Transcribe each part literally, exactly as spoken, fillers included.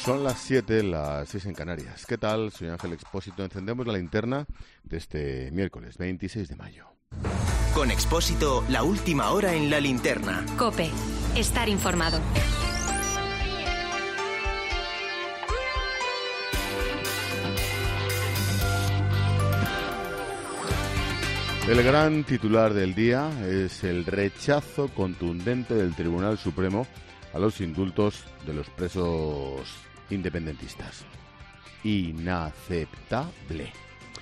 Son las siete, las seis en Canarias. ¿Qué tal? Soy Ángel Expósito. Encendemos la linterna de este miércoles veintiséis de mayo. Con Expósito, la última hora en la linterna. COPE. Estar informado. El gran titular del día es el rechazo contundente del Tribunal Supremo a los indultos de los presos independentistas. Inaceptable.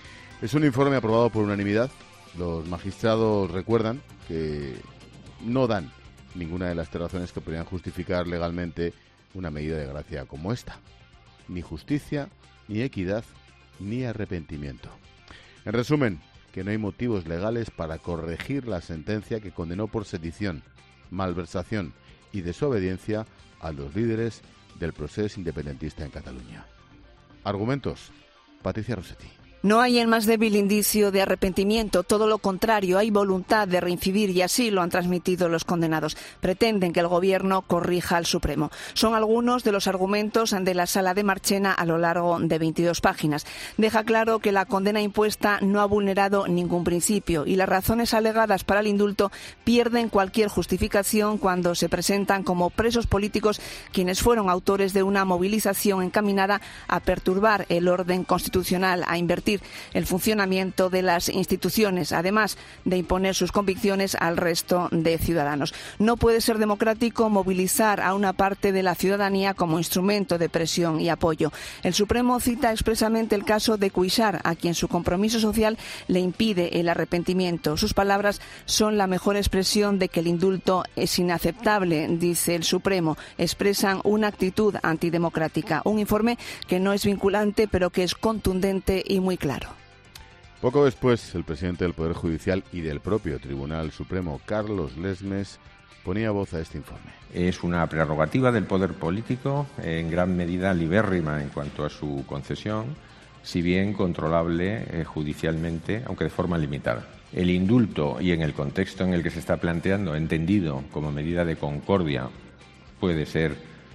Es un informe aprobado por unanimidad. Los magistrados recuerdan que no dan ninguna de las tres razones que podrían justificar legalmente una medida de gracia como esta. Ni justicia, ni equidad, ni arrepentimiento. En resumen, que no hay motivos legales para corregir la sentencia que condenó por sedición, malversación y desobediencia a los líderes del proceso independentista en Cataluña. Argumentos. Patricia Rossetti. No hay el más débil indicio de arrepentimiento, todo lo contrario, hay voluntad de reincidir y así lo han transmitido los condenados. Pretenden que el Gobierno corrija al Supremo. Son algunos de los argumentos de la Sala de Marchena a lo largo de veintidós páginas. Deja claro que la condena impuesta no ha vulnerado ningún principio y las razones alegadas para el indulto pierden cualquier justificación cuando se presentan como presos políticos quienes fueron autores de una movilización encaminada a perturbar el orden constitucional, a invertir el funcionamiento de las instituciones, además de imponer sus convicciones al resto de ciudadanos. No puede ser democrático movilizar a una parte de la ciudadanía como instrumento de presión y apoyo. El Supremo cita expresamente el caso de Cuixart, a quien su compromiso social le impide el arrepentimiento. Sus palabras son la mejor expresión de que el indulto es inaceptable, dice el Supremo. Expresan una actitud antidemocrática. Un informe que no es vinculante, pero que es contundente y muy claro. Poco después, el presidente del Poder Judicial y del propio Tribunal Supremo, Carlos Lesmes, ponía voz a este informe. Es una prerrogativa del poder político, en gran medida libérrima en cuanto a su concesión, si bien controlable eh, judicialmente, aunque de forma limitada. El indulto, y en el contexto en el que se está planteando, entendido como medida de concordia, puede ser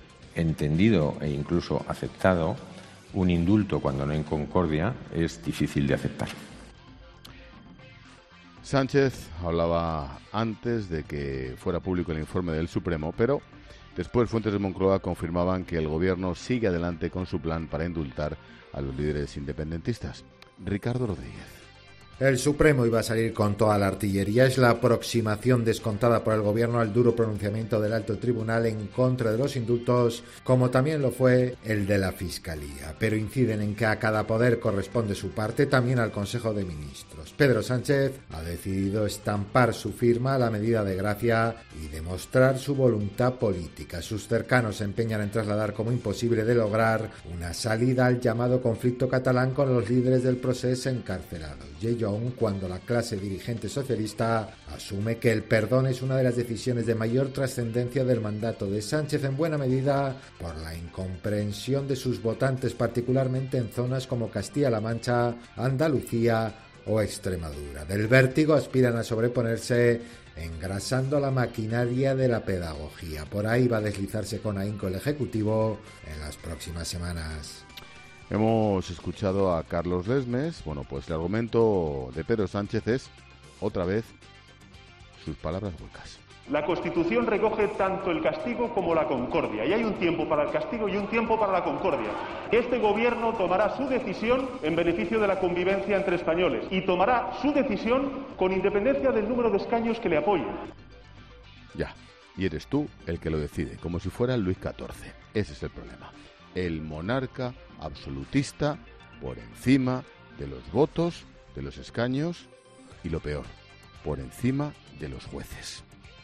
entendido e incluso aceptado. Un indulto, cuando no en concordia, es difícil de aceptar. Sánchez hablaba antes de que fuera público el informe del Supremo, pero después fuentes de Moncloa confirmaban que el Gobierno sigue adelante con su plan para indultar a los líderes independentistas. Ricardo Rodríguez. El Supremo iba a salir con toda la artillería. Es la aproximación descontada por el Gobierno al duro pronunciamiento del Alto Tribunal en contra de los indultos, como también lo fue el de la Fiscalía. Pero inciden en que a cada poder corresponde su parte, también al Consejo de Ministros. Pedro Sánchez ha decidido estampar su firma a la medida de gracia y demostrar su voluntad política. Sus cercanos se empeñan en trasladar como imposible de lograr una salida al llamado conflicto catalán con los líderes del proceso encarcelados. Y ello aun cuando la clase dirigente socialista asume que el perdón es una de las decisiones de mayor trascendencia del mandato de Sánchez, en buena medida por la incomprensión de sus votantes, particularmente en zonas como Castilla-La Mancha, Andalucía o Extremadura. Del vértigo aspiran a sobreponerse engrasando la maquinaria de la pedagogía. Por ahí va a deslizarse con ahínco el Ejecutivo en las próximas semanas. Hemos escuchado a Carlos Lesmes. Bueno, pues el argumento de Pedro Sánchez es, otra vez, sus palabras huecas. La Constitución recoge tanto el castigo como la concordia, y hay un tiempo para el castigo y un tiempo para la concordia. Este Gobierno tomará su decisión en beneficio de la convivencia entre españoles, y tomará su decisión con independencia del número de escaños que le apoyen. Ya, y eres tú el que lo decide, como si fuera Luis catorce. Ese es el problema. El monarca absolutista por encima de los votos, de los escaños y, lo peor, por encima de los jueces.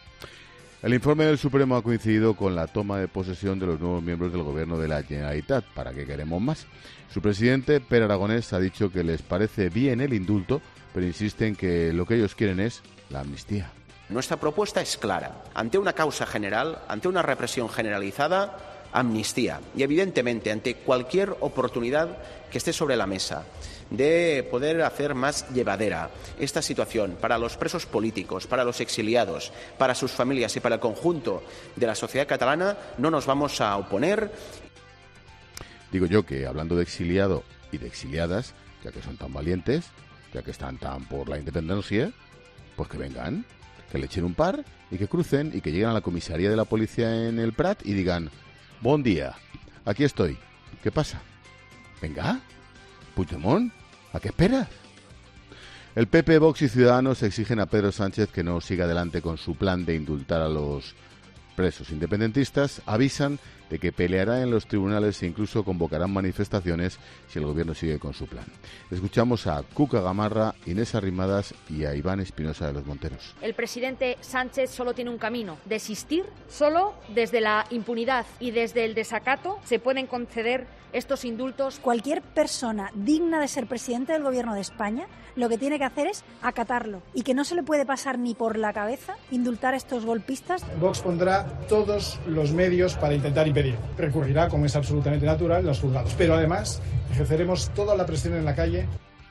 El informe del Supremo ha coincidido con la toma de posesión de los nuevos miembros del Gobierno de la Generalitat. ¿Para qué queremos más? Su presidente, Pere Aragonés, ha dicho que les parece bien el indulto, pero insisten que lo que ellos quieren es la amnistía. Nuestra propuesta es clara. Ante una causa general, ante una represión generalizada, amnistía. Y evidentemente, ante cualquier oportunidad que esté sobre la mesa de poder hacer más llevadera esta situación para los presos políticos, para los exiliados, para sus familias y para el conjunto de la sociedad catalana, no nos vamos a oponer. Digo yo que, hablando de exiliado y de exiliadas, ya que son tan valientes, ya que están tan por la independencia, pues que vengan, que le echen un par y que crucen y que lleguen a la comisaría de la policía en el Prat y digan: buen día, aquí estoy, ¿qué pasa? Venga, Puigdemont, ¿a qué esperas? El P P, Vox y Ciudadanos exigen a Pedro Sánchez que no siga adelante con su plan de indultar a los presos independentistas. Avisan de que peleará en los tribunales e incluso convocarán manifestaciones si el gobierno sigue con su plan. Escuchamos a Cuca Gamarra, Inés Arrimadas y a Iván Espinosa de los Monteros. El presidente Sánchez solo tiene un camino: desistir. Solo desde la impunidad y desde el desacato se pueden conceder estos indultos. Cualquier persona digna de ser presidente del gobierno de España lo que tiene que hacer es acatarlo, y que no se le puede pasar ni por la cabeza indultar a estos golpistas. Vox pondrá todos los medios para intentar impedir. Recurrirá, como es absolutamente natural, a los juzgados. Pero además ejerceremos toda la presión en la calle.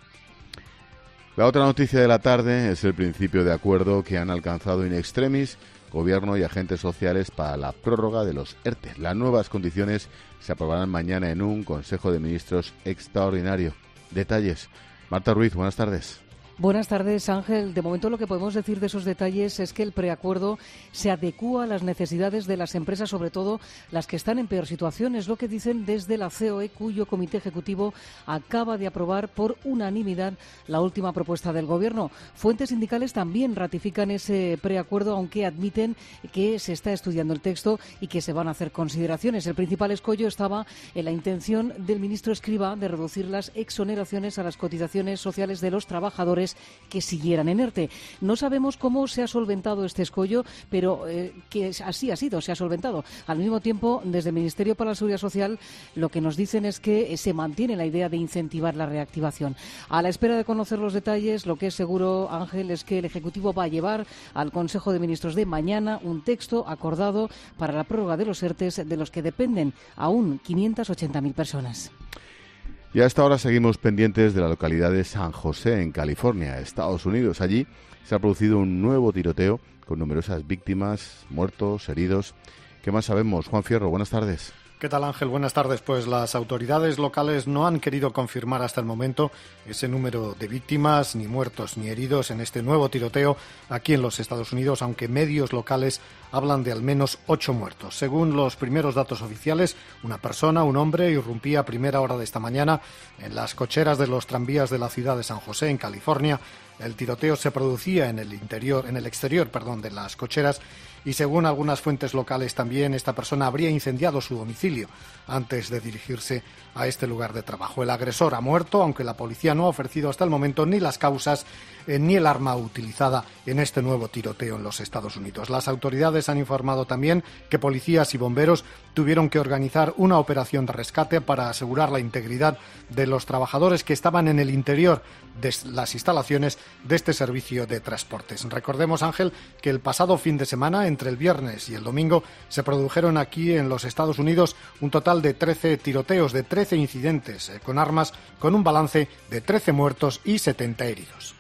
La otra noticia de la tarde es el principio de acuerdo que han alcanzado in extremis Gobierno y agentes sociales para la prórroga de los E R T E. Las nuevas condiciones se aprobarán mañana en un Consejo de Ministros extraordinario. Detalles. Marta Ruiz, buenas tardes. Buenas tardes, Ángel. De momento lo que podemos decir de esos detalles es que el preacuerdo se adecúa a las necesidades de las empresas, sobre todo las que están en peor situación. Es lo que dicen desde la C O E, cuyo comité ejecutivo acaba de aprobar por unanimidad la última propuesta del Gobierno. Fuentes sindicales también ratifican ese preacuerdo, aunque admiten que se está estudiando el texto y que se van a hacer consideraciones. El principal escollo estaba en la intención del ministro Escrivá de reducir las exoneraciones a las cotizaciones sociales de los trabajadores que siguieran en ERTE. No sabemos cómo se ha solventado este escollo, pero eh, que así ha sido, se ha solventado. Al mismo tiempo, desde el Ministerio para la Seguridad Social, lo que nos dicen es que se mantiene la idea de incentivar la reactivación. A la espera de conocer los detalles, lo que es seguro, Ángel, es que el Ejecutivo va a llevar al Consejo de Ministros de mañana un texto acordado para la prórroga de los ERTEs, de los que dependen aún quinientas ochenta mil personas. Y a esta hora seguimos pendientes de la localidad de San José, en California, Estados Unidos. Allí se ha producido un nuevo tiroteo con numerosas víctimas, muertos, heridos. ¿Qué más sabemos? Juan Fierro, buenas tardes. ¿Qué tal, Ángel? Buenas tardes. Pues las autoridades locales no han querido confirmar hasta el momento ese número de víctimas, ni muertos ni heridos en este nuevo tiroteo aquí en los Estados Unidos, aunque medios locales hablan de al menos ocho muertos. Según los primeros datos oficiales, una persona, un hombre, irrumpía a primera hora de esta mañana en las cocheras de los tranvías de la ciudad de San José, en California. El tiroteo se producía en el interior, en el exterior, perdón, de las cocheras, y según algunas fuentes locales también esta persona habría incendiado su domicilio antes de dirigirse a este lugar de trabajo. El agresor ha muerto, aunque la policía no ha ofrecido hasta el momento ni las causas eh, ni el arma utilizada en este nuevo tiroteo en los Estados Unidos. Las autoridades han informado también que policías y bomberos tuvieron que organizar una operación de rescate para asegurar la integridad de los trabajadores que estaban en el interior de las instalaciones de este servicio de transportes. Recordemos, Ángel, que el pasado fin de semana, entre el viernes y el domingo, se produjeron aquí en los Estados Unidos un total de trece tiroteos, de trece incidentes eh, con armas, con un balance de trece muertos y setenta heridos.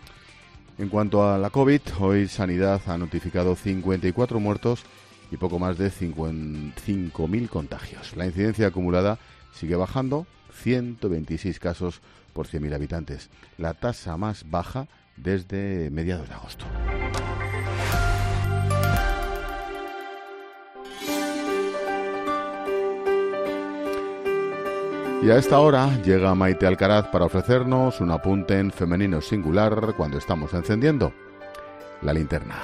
En cuanto a la COVID, hoy Sanidad ha notificado cincuenta y cuatro muertos y poco más de cinco mil contagios. La incidencia acumulada sigue bajando, ciento veintiséis casos por cien mil habitantes, la tasa más baja desde mediados de agosto. Y a esta hora llega Maite Alcaraz para ofrecernos un apunte en femenino singular cuando estamos encendiendo la linterna.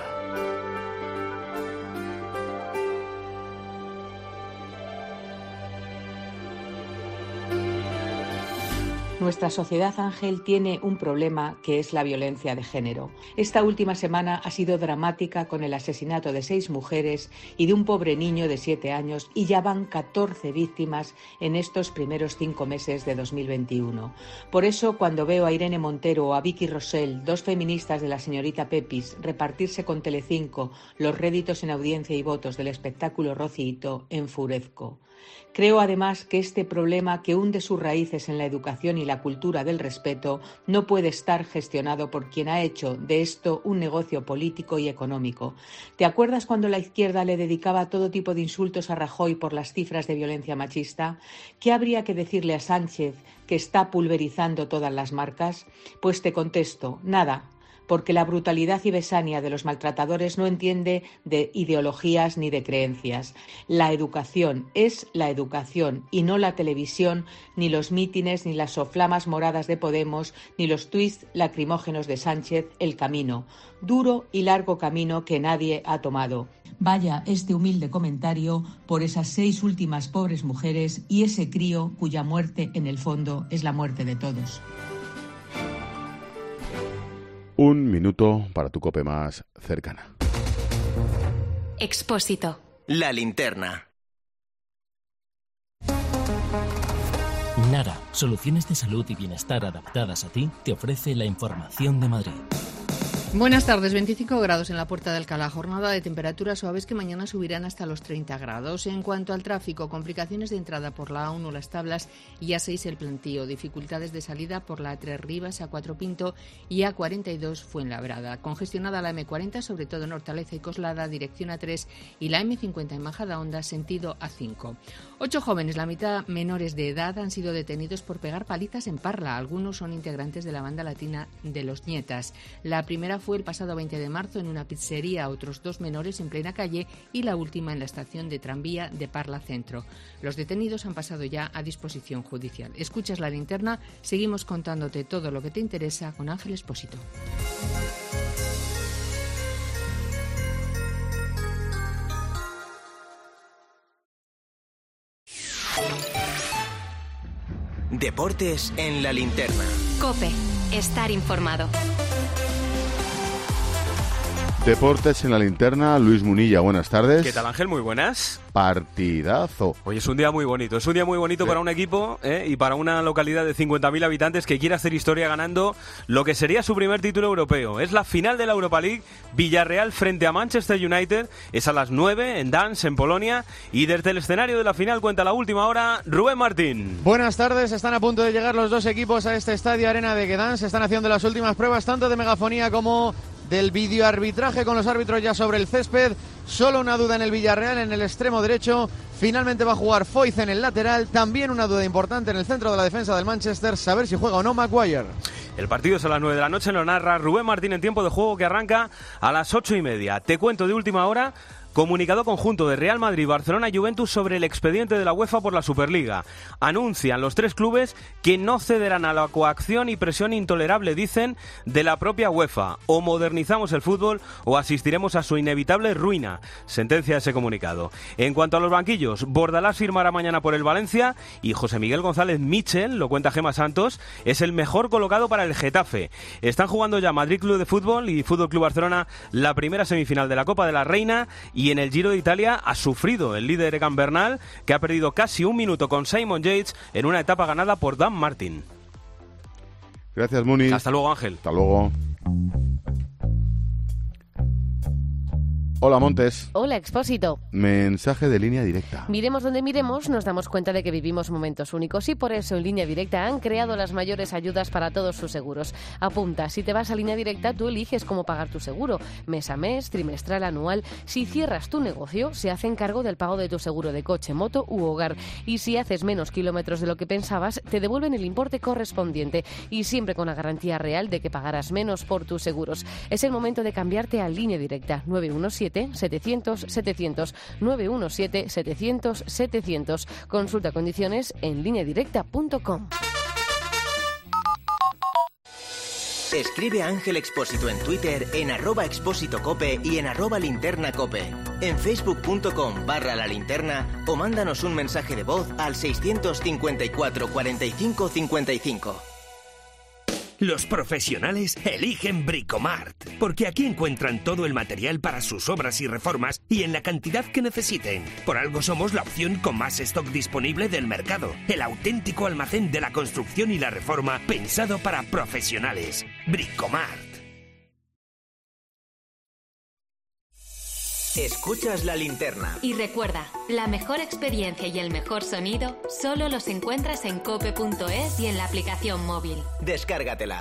Nuestra sociedad, Ángel, tiene un problema que es la violencia de género. Esta última semana ha sido dramática con el asesinato de seis mujeres y de un pobre niño de siete años, y ya van catorce víctimas en estos primeros cinco meses de dos mil veintiuno. Por eso, cuando veo a Irene Montero o a Vicky Rosell, dos feministas de la señorita Pepis, repartirse con Telecinco los réditos en audiencia y votos del espectáculo Rociito, enfurezco. Creo además que este problema, que hunde sus raíces en la educación y la cultura del respeto no puede estar gestionado por quien ha hecho de esto un negocio político y económico. ¿Te acuerdas cuando la izquierda le dedicaba todo tipo de insultos a Rajoy por las cifras de violencia machista? ¿Qué habría que decirle a Sánchez, que está pulverizando todas las marcas? Pues te contesto, nada, porque la brutalidad y besania de los maltratadores no entiende de ideologías ni de creencias. La educación es la educación y no la televisión, ni los mítines, ni las soflamas moradas de Podemos, ni los tuits lacrimógenos de Sánchez, el camino. Duro y largo camino que nadie ha tomado. Vaya este humilde comentario por esas seis últimas pobres mujeres y ese crío cuya muerte, en el fondo, es la muerte de todos. Un minuto para tu COPE más cercana. Expósito. La linterna. Nara, soluciones de salud y bienestar adaptadas a ti, te ofrece la información de Madrid. Buenas tardes, veinticinco grados en la Puerta de Alcalá, jornada de temperaturas suaves que mañana subirán hasta los treinta grados. En cuanto al tráfico, complicaciones de entrada por la A uno Las Tablas y A seis El Plantío, dificultades de salida por la A tres Rivas, A cuatro Pinto y A cuarenta y dos Fuenlabrada. Congestionada la eme cuarenta, sobre todo en Hortaleza y Coslada, dirección A tres, y la eme cincuenta en Majadahonda, sentido A cinco. Ocho jóvenes, la mitad menores de edad, han sido detenidos por pegar palizas en Parla. Algunos son integrantes de la banda latina de Los Nietas. La primera fue el pasado veinte de marzo en una pizzería, otros dos menores en plena calle y la última en la estación de tranvía de Parla Centro. Los detenidos han pasado ya a disposición judicial. Escuchas La Linterna, seguimos contándote todo lo que te interesa con Ángel Expósito. Deportes en La Linterna. COPE. Estar informado. Deportes en La Linterna, Luis Munilla, buenas tardes. ¿Qué tal, Ángel? Muy buenas. Partidazo. Hoy es un día muy bonito, es un día muy bonito sí. para un equipo ¿eh? y para una localidad de cincuenta mil habitantes que quiere hacer historia ganando lo que sería su primer título europeo. Es la final de la Europa League, Villarreal frente a Manchester United, es a las nueve en Dansk, en Polonia, y desde el escenario de la final cuenta la última hora Rubén Martín. Buenas tardes, están a punto de llegar los dos equipos a este estadio Arena de Gdansk, están haciendo las últimas pruebas tanto de megafonía como del videoarbitraje con los árbitros ya sobre el césped. Solo una duda en el Villarreal, en el extremo derecho. Finalmente va a jugar Foyth en el lateral. También una duda importante en el centro de la defensa del Manchester, saber si juega o no Maguire. El partido es a las nueve de la noche, lo narra Rubén Martín en tiempo de juego que arranca a las ocho y media. Te cuento de última hora. Comunicado conjunto de Real Madrid, Barcelona y Juventus sobre el expediente de la UEFA por la Superliga. Anuncian los tres clubes que no cederán a la coacción y presión intolerable, dicen, de la propia UEFA. O modernizamos el fútbol o asistiremos a su inevitable ruina, sentencia ese comunicado. En cuanto a los banquillos, Bordalás firmará mañana por el Valencia y José Miguel González Mitchell, lo cuenta Gemma Santos, es el mejor colocado para el Getafe. Están jugando ya Madrid Club de Fútbol y Fútbol Club Barcelona la primera semifinal de la Copa de la Reina. Y en el Giro de Italia ha sufrido el líder Egan Bernal, que ha perdido casi un minuto con Simon Yates en una etapa ganada por Dan Martin. Gracias, Muni. Hasta luego, Ángel. Hasta luego. Hola, Montes. Hola, Expósito. Mensaje de Línea Directa. Miremos donde miremos, nos damos cuenta de que vivimos momentos únicos y por eso en Línea Directa han creado las mayores ayudas para todos sus seguros. Apunta, si te vas a Línea Directa, tú eliges cómo pagar tu seguro, mes a mes, trimestral, anual. Si cierras tu negocio, se hacen cargo del pago de tu seguro de coche, moto u hogar. Y si haces menos kilómetros de lo que pensabas, te devuelven el importe correspondiente y siempre con la garantía real de que pagarás menos por tus seguros. Es el momento de cambiarte a Línea Directa nueve uno siete setecientos setecientos nueve uno siete setecientos setecientos. Consulta condiciones en línea directa punto com. Escribe a Ángel Expósito en Twitter, en arroba Expósito Cope y en arroba Linterna Cope. En facebook punto com barra la linterna o mándanos un mensaje de voz al seiscientos cincuenta y cuatro cuarenta y cinco cincuenta y cinco. Los profesionales eligen Bricomart, porque aquí encuentran todo el material para sus obras y reformas y en la cantidad que necesiten. Por algo somos la opción con más stock disponible del mercado, el auténtico almacén de la construcción y la reforma pensado para profesionales. Bricomart. Escuchas La Linterna. Y recuerda, la mejor experiencia y el mejor sonido solo los encuentras en cope punto es y en la aplicación móvil. Descárgatela.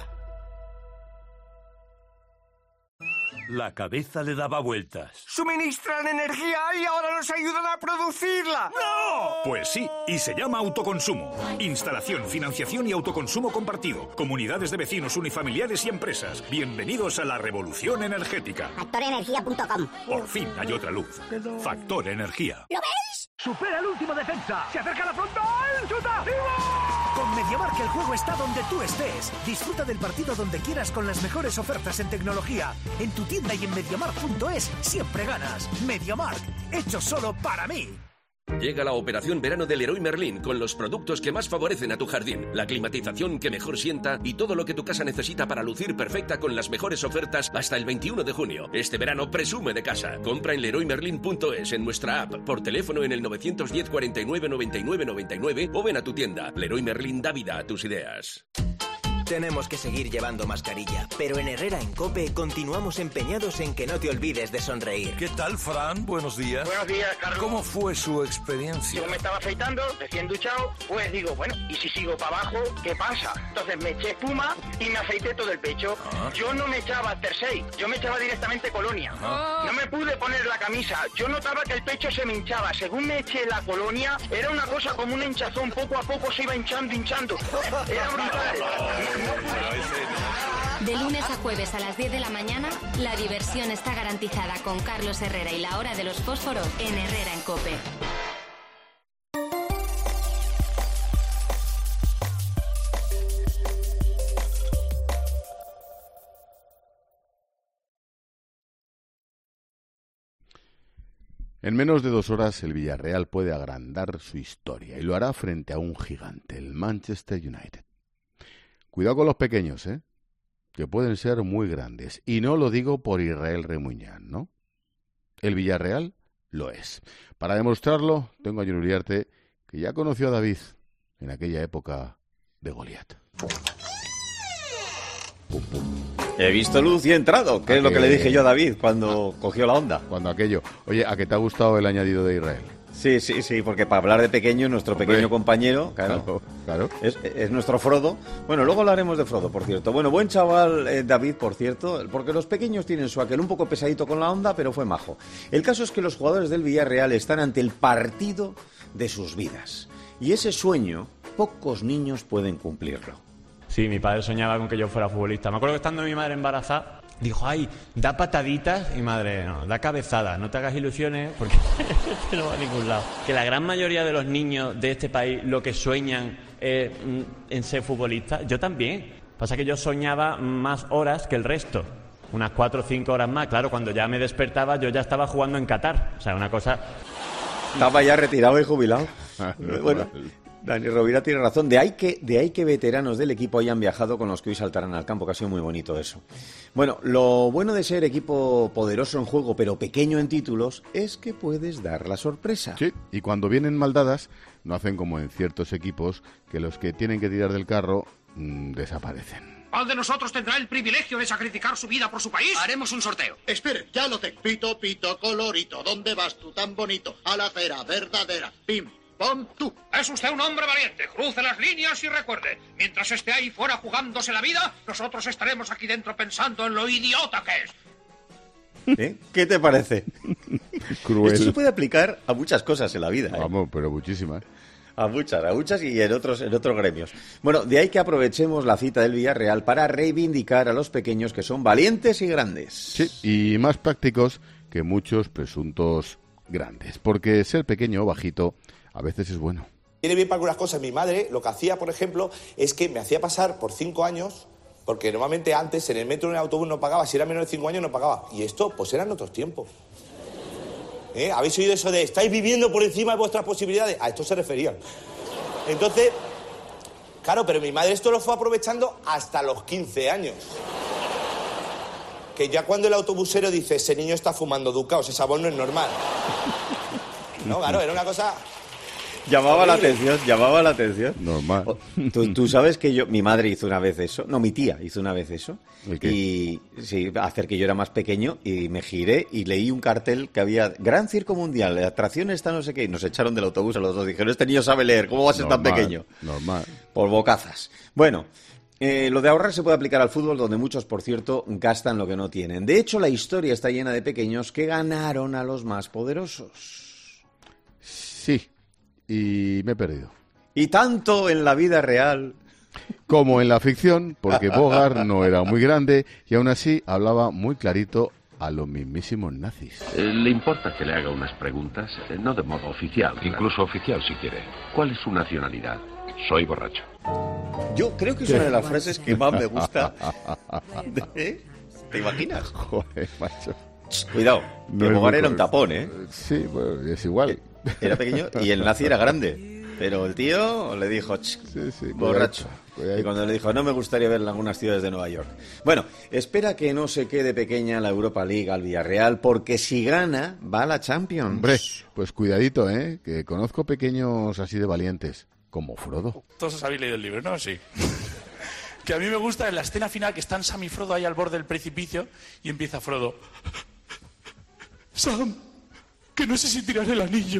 La cabeza le daba vueltas. ¡Suministran energía y ahora nos ayudan a producirla! ¡No! Pues sí, y se llama autoconsumo. Instalación, financiación y autoconsumo compartido. Comunidades de vecinos, unifamiliares y empresas. Bienvenidos a la revolución energética. factor energía punto com. Por fin hay otra luz. Factor Energía. ¿Lo ves? ¡Supera el último defensa! ¡Se acerca la frontal! ¡Chuta! Con MediaMarkt el juego está donde tú estés. Disfruta del partido donde quieras con las mejores ofertas en tecnología. En tu tienda y en MediaMarkt punto es siempre ganas. MediaMarkt, hecho solo para mí. Llega la operación verano del Leroy Merlin con los productos que más favorecen a tu jardín, la climatización que mejor sienta y todo lo que tu casa necesita para lucir perfecta con las mejores ofertas hasta el veintiuno de junio. Este verano presume de casa. Compra en Leroy Merlin punto es, en nuestra app, por teléfono en el nueve uno cero, cuarenta y nueve, noventa y nueve, noventa y nueve o ven a tu tienda. Leroy Merlin da vida a tus ideas. Tenemos que seguir llevando mascarilla, pero en Herrera en COPE continuamos empeñados en que no te olvides de sonreír. ¿Qué tal, Fran? Buenos días. Buenos días, Carlos. ¿Cómo fue su experiencia? Yo me estaba afeitando, recién duchado, pues digo, bueno, ¿y si sigo para abajo, qué pasa? Entonces me eché espuma y me afeité todo el pecho. Ah. Yo no me echaba Tersey, yo me echaba directamente colonia. Ah. No me pude poner la camisa, yo notaba que el pecho se me hinchaba. Según me eché la colonia, era una cosa como un hinchazón, poco a poco se iba hinchando, hinchando. Era brutal. De lunes a jueves a las diez de la mañana, la diversión está garantizada con Carlos Herrera y la hora de los fósforos en Herrera en COPE. En menos de dos horas el Villarreal puede agrandar su historia y lo hará frente a un gigante, el Manchester United. Cuidado con los pequeños, ¿eh? Que pueden ser muy grandes. Y no lo digo por Israel Remuñán, ¿no? El Villarreal lo es. Para demostrarlo, tengo a Jon Uriarte, que ya conoció a David en aquella época de Goliat. Pum, pum. He visto luz y he entrado, que es lo que le dije yo a David cuando cogió la onda. Cuando aquello. Oye, ¿a qué te ha gustado el añadido de Israel? Sí, sí, sí, porque para hablar de pequeño, nuestro pequeño Hombre, compañero, claro, claro, claro. Es, es nuestro Frodo. Bueno, luego hablaremos de Frodo, por cierto. Bueno, buen chaval eh, David, por cierto, porque los pequeños tienen su aquel un poco pesadito con la onda, pero fue majo. El caso es que los jugadores del Villarreal están ante el partido de sus vidas. Y ese sueño, pocos niños pueden cumplirlo. Sí, mi padre soñaba con que yo fuera futbolista. Me acuerdo que estando mi madre embarazada, dijo, ay, da pataditas, y madre, no, da cabezadas, no te hagas ilusiones porque no va a ningún lado. Que la gran mayoría de los niños de este país lo que sueñan es en ser futbolistas, yo también. Pasa que yo soñaba más horas que el resto, unas cuatro o cinco horas más. Claro, cuando ya me despertaba yo ya estaba jugando en Qatar, o sea, una cosa... Estaba ya retirado y jubilado. Bueno... Dani Rovira tiene razón, de ahí, que, de ahí que veteranos del equipo hayan viajado con los que hoy saltarán al campo, que ha sido muy bonito eso. Bueno, lo bueno de ser equipo poderoso en juego pero pequeño en títulos es que puedes dar la sorpresa. Sí, y cuando vienen mal dadas no hacen como en ciertos equipos que los que tienen que tirar del carro mmm, desaparecen. ¿Cuál de nosotros tendrá el privilegio de sacrificar su vida por su país? Haremos un sorteo. Espere, ya lo tengo. Pito, pito, colorito, ¿dónde vas tú tan bonito? A la acera verdadera, pim. ¡Pum! ¡Tú! Es usted un hombre valiente. Cruce las líneas y recuerde, mientras esté ahí fuera jugándose la vida, nosotros estaremos aquí dentro pensando en lo idiota que es. ¿Eh? ¿Qué te parece? Cruel. Esto se puede aplicar a muchas cosas en la vida. ¿eh? Vamos, pero muchísimas. A muchas, a muchas y en otros, en otros gremios. Bueno, de ahí que aprovechemos la cita del Villarreal para reivindicar a los pequeños que son valientes y grandes. Sí, y más prácticos que muchos presuntos grandes. Porque ser pequeño o bajito a veces es bueno. Tiene bien para algunas cosas. Mi madre lo que hacía, por ejemplo, es que me hacía pasar por cinco años, porque normalmente antes en el metro o en el autobús no pagaba, si era menor de cinco años no pagaba. Y esto, pues eran otros tiempos. ¿Eh? ¿Habéis oído eso de estáis viviendo por encima de vuestras posibilidades? A esto se referían. Entonces, claro, pero mi madre esto lo fue aprovechando hasta los quince años. Que ya cuando el autobusero dice, ese niño está fumando Ducaos, esa voz no es normal. No, claro, era una cosa... Llamaba la atención, llamaba la atención. Normal. ¿Tú, tú sabes que yo, mi madre hizo una vez eso, no, mi tía hizo una vez eso, y sí, hacer que yo era más pequeño, y me giré y leí un cartel que había Gran Circo Mundial, la atracción está no sé qué, y nos echaron del autobús a los dos, dijeron, este niño sabe leer, ¿cómo va a ser Normal, tan pequeño? Normal. Por bocazas. Bueno, eh, lo de ahorrar se puede aplicar al fútbol, donde muchos, por cierto, gastan lo que no tienen. De hecho, la historia está llena de pequeños que ganaron a los más poderosos. Sí, y me he perdido. Y tanto en la vida real como en la ficción, porque Bogart no era muy grande y aún así hablaba muy clarito a los mismísimos nazis. Eh, ¿Le importa que le haga unas preguntas? Eh, no de modo oficial. Claro. Incluso oficial, si quiere. ¿Cuál es su nacionalidad? Soy borracho. Yo creo que es una de las frases que más me gusta. ¿Eh? ¿Te imaginas? Joder, macho. Cuidado, No que es Bogart muy era un correcto. tapón, ¿eh? Sí, pues es igual. Era pequeño y el nazi era grande. Pero el tío le dijo, sí, sí, borracho. cuidadito. Y cuando le dijo, no me gustaría ver en algunas ciudades de Nueva York. Bueno, espera que no se quede pequeña la Europa League al Villarreal, porque si gana, va a la Champions. Hombre, pues cuidadito, ¿eh? Que conozco pequeños así de valientes, como Frodo. Todos os habéis leído el libro, ¿no? Sí. Que a mí me gusta en la escena final que están Sam y Frodo ahí al borde del precipicio y empieza Frodo. Sam, que no sé si tirar el anillo.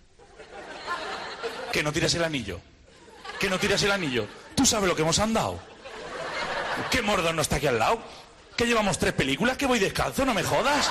Que no tiras el anillo. Que no tiras el anillo. ¿Tú sabes lo que hemos andado? ¿Que Mordor no está aquí al lado? ¿Que llevamos tres películas? ¿Que voy descalzo? ¿No me jodas?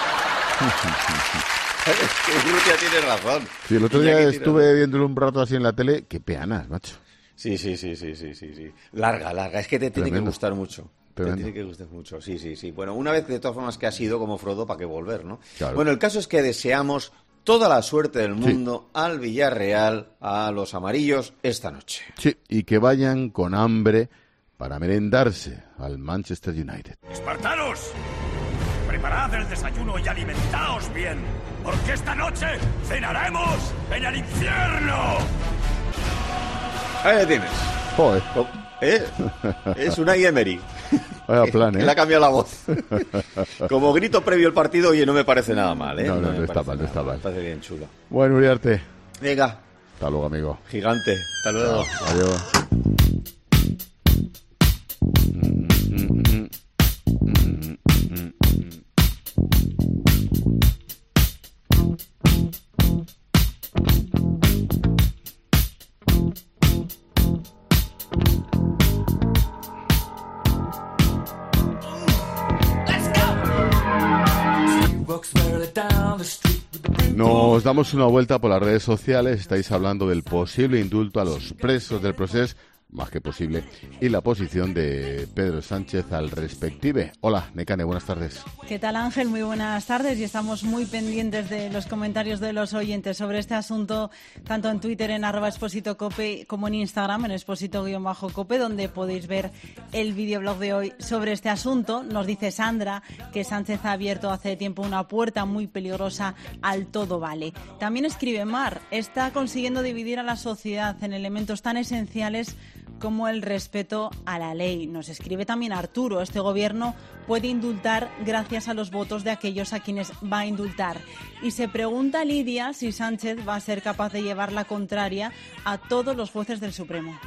Urrutia tiene razón. Sí, el otro Iñaki día tiene estuve razón. viéndolo un rato así en la tele. Qué peanas, macho. Sí, sí, sí, sí, sí, sí, sí. Larga, larga. Es que te tiene Tremendo. que gustar mucho. Tremendo. Te tiene que gustar mucho. Sí, sí, sí. Bueno, una vez de todas formas que ha sido como Frodo, ¿para qué volver, no? Claro. Bueno, el caso es que deseamos toda la suerte del mundo al Villarreal, a los amarillos, esta noche. Sí, y que vayan con hambre para merendarse al Manchester United. ¡Espartanos! Preparad el desayuno y alimentaos bien, porque esta noche cenaremos en el infierno. Ahí le tienes. Joder. ¿Eh? Es una Emery. Vaya plan, ¿eh? Que le ha cambiado la voz. Como grito previo al partido, oye, no me parece nada mal, ¿eh? No, no, me no está parece mal, no nada está mal. Me parece bien chulo. Bueno, Uriarte. Venga. Hasta luego, amigo. Gigante. Hasta luego. Chao. Adiós. Nos damos una vuelta por las redes sociales. Estáis hablando del posible indulto a los presos del Procés, más que posible, y la posición de Pedro Sánchez al respective. Hola, Nekane, buenas tardes. ¿Qué tal, Ángel? Muy buenas tardes y estamos muy pendientes de los comentarios de los oyentes sobre este asunto, tanto en Twitter en arroba Expósito Cope como en Instagram en Expósito-Cope, donde podéis ver el videoblog de hoy sobre este asunto. Nos dice Sandra que Sánchez ha abierto hace tiempo una puerta muy peligrosa al todo vale. También escribe Mar, está consiguiendo dividir a la sociedad en elementos tan esenciales como el respeto a la ley. Nos escribe también Arturo, este gobierno puede indultar gracias a los votos de aquellos a quienes va a indultar. Y se pregunta Lidia si Sánchez va a ser capaz de llevar la contraria a todos los jueces del Supremo.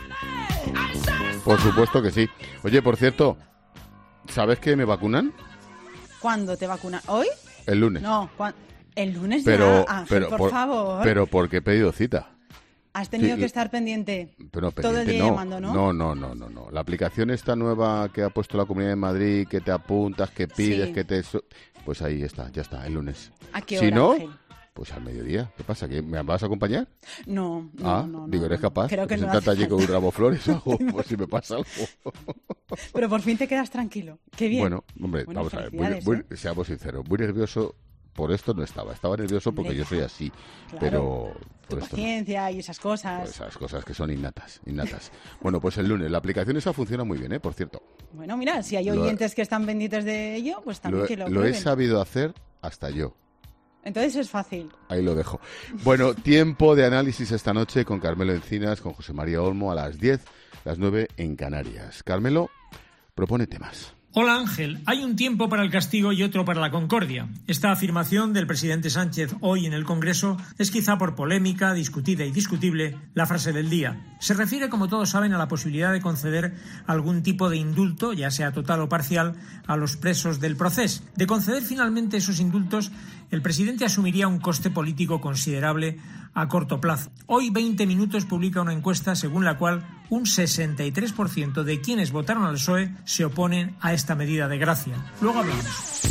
Por supuesto que sí. Oye, por cierto, ¿sabes que me vacunan? ¿Cuándo te vacunan? ¿Hoy? El lunes. No, ¿cuándo? El lunes Pero, ya, Ángel, pero, por, por favor. Pero porque he pedido cita. Has tenido Sí, que estar pendiente Pero todo el pendiente, día no, llamando, ¿no? No, no, no, no, no. La aplicación esta nueva que ha puesto la Comunidad de Madrid, que te apuntas, que pides, Sí. que te... so- Pues ahí está, ya está, el lunes. ¿A qué Si hora, no, Ángel? pues al mediodía. ¿Qué pasa? ¿Que ¿Me vas a acompañar? No, no, ah, no, no. digo, ¿eres capaz? Creo que ¿Te no sentarte hace allí con un falta. ramo de flores o algo? Por si me pasa algo. Pero por fin te quedas tranquilo. Qué bien. Bueno, hombre, Bueno, vamos a ver, muy, felicidades, muy- ¿eh? seamos sinceros, muy nervioso por esto no estaba. Estaba nervioso porque Hombre, yo soy así, claro. pero Tu por esto no. paciencia y esas cosas. Pues esas cosas que son innatas, innatas. Bueno, pues el lunes. La aplicación esa funciona muy bien, ¿eh? Por cierto. Bueno, mira, si hay Lo- oyentes que están pendientes de ello, pues también Lo, que lo lo he prueben. sabido hacer hasta yo. Entonces es fácil. Ahí lo dejo. Bueno, tiempo de análisis esta noche con Carmelo Encinas, con José María Olmo a las diez, las nueve en Canarias. Carmelo propone temas. Hola Ángel, hay un tiempo para el castigo y otro para la concordia. Esta afirmación del presidente Sánchez hoy en el Congreso es quizá por polémica, discutida y discutible la frase del día. Se refiere, como todos saben, a la posibilidad de conceder algún tipo de indulto, ya sea total o parcial, a los presos del Procés. De conceder finalmente esos indultos, el presidente asumiría un coste político considerable a corto plazo. Hoy veinte minutos publica una encuesta según la cual un sesenta y tres por ciento de quienes votaron al P S O E se oponen a esta medida de gracia. Luego hablamos.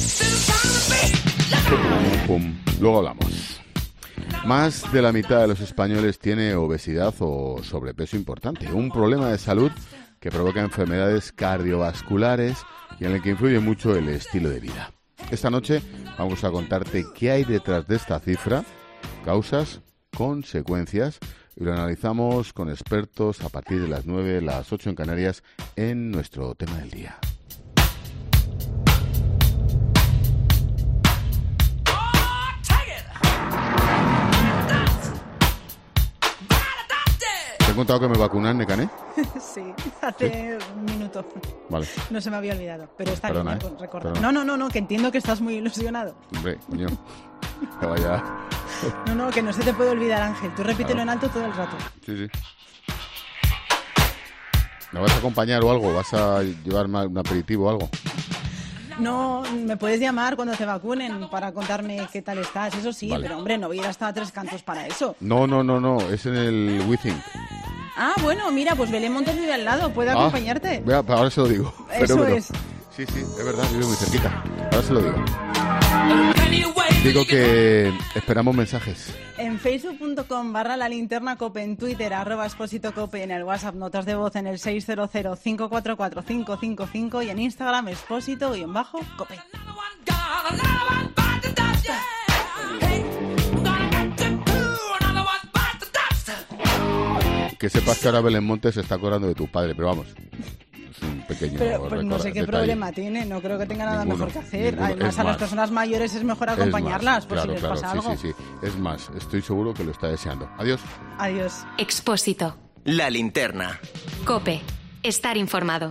Pum, luego hablamos. Más de la mitad de los españoles tiene obesidad o sobrepeso importante, un problema de salud que provoca enfermedades cardiovasculares y en el que influye mucho el estilo de vida. Esta noche vamos a contarte qué hay detrás de esta cifra, causas, consecuencias, y lo analizamos con expertos a partir de las nueve, las ocho en Canarias, en nuestro tema del día. ¿Te he contado que me vacunan, Necané? Sí, hace ¿Sí? un minuto. Vale. No se me había olvidado, pero está Perdona, bien, ¿eh? recordar. Perdona. No, no, no, no, que entiendo que estás muy ilusionado. Hombre, coño, que vaya... No, no, que no se te puede olvidar, Ángel. Tú repítelo Claro. en alto todo el rato. Sí, sí. ¿Me vas a acompañar o algo? ¿Vas a llevarme un aperitivo o algo? No, me puedes llamar cuando te vacunen para contarme qué tal estás, eso sí, Vale. pero hombre, no voy a ir hasta a Tres Cantos para eso. No, no, no, no, es en el WeThink. Ah, bueno, mira, pues Belén Montes vive al lado, ¿puede Ah, acompañarte? vea, ahora se lo digo. Eso Fenómeno. es. Sí, sí, es verdad, vive muy cerquita. Ahora se lo digo. Digo que esperamos mensajes. En facebook.com barra la linterna cope, en Twitter arroba expósito cope, en el WhatsApp notas de voz en el seis cero cero, cinco cuatro cuatro, cinco cinco cinco y en Instagram expósito-cope. Que sepas que ahora Belén Montes se está acordando de tu padre, pero vamos, es un pequeño Pero pues no recorda- sé qué detalle. problema tiene, no creo que tenga nada Ninguno, mejor que hacer. ninguno. Además, Es a las más, personas mayores es mejor Es acompañarlas más, por claro, si les claro, pasa sí, algo. sí, sí. Es más, estoy seguro que lo está deseando. Adiós. Adiós. Expósito. La linterna. Cope. Estar informado.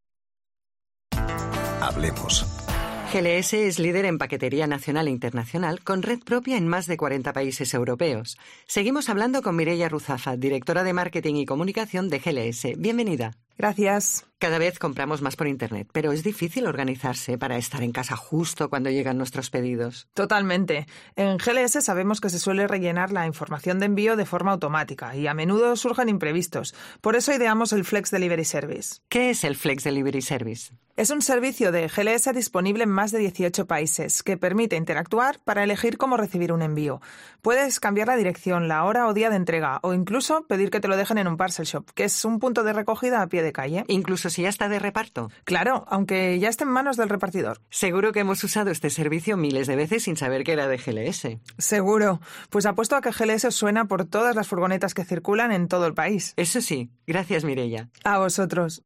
Hablemos. G L S es líder en paquetería nacional e internacional, con red propia en más de cuarenta países europeos. Seguimos hablando con Mireia Ruzafa, directora de Marketing y Comunicación de G L S. Bienvenida. Gracias. Cada vez compramos más por Internet, pero es difícil organizarse para estar en casa justo cuando llegan nuestros pedidos. Totalmente. En G L S sabemos que se suele rellenar la información de envío de forma automática y a menudo surgen imprevistos. Por eso ideamos el Flex Delivery Service. ¿Qué es el Flex Delivery Service? Es un servicio de G L S disponible en más de dieciocho países que permite interactuar para elegir cómo recibir un envío. Puedes cambiar la dirección, la hora o día de entrega o incluso pedir que te lo dejen en un parcel shop, que es un punto de recogida a pie de calle. Incluso si ya está de reparto. Claro, aunque ya esté en manos del repartidor. Seguro que hemos usado este servicio miles de veces sin saber que era de G L S. Seguro. Pues apuesto a que G L S suena por todas las furgonetas que circulan en todo el país. Eso sí. Gracias, Mireia. A vosotros.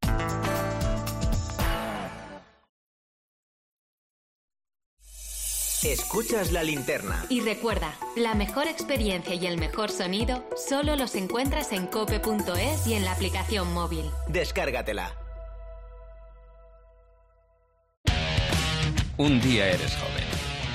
Escuchas la linterna. Y recuerda, la mejor experiencia y el mejor sonido solo los encuentras en cope punto es y en la aplicación móvil. Descárgatela. Un día eres joven.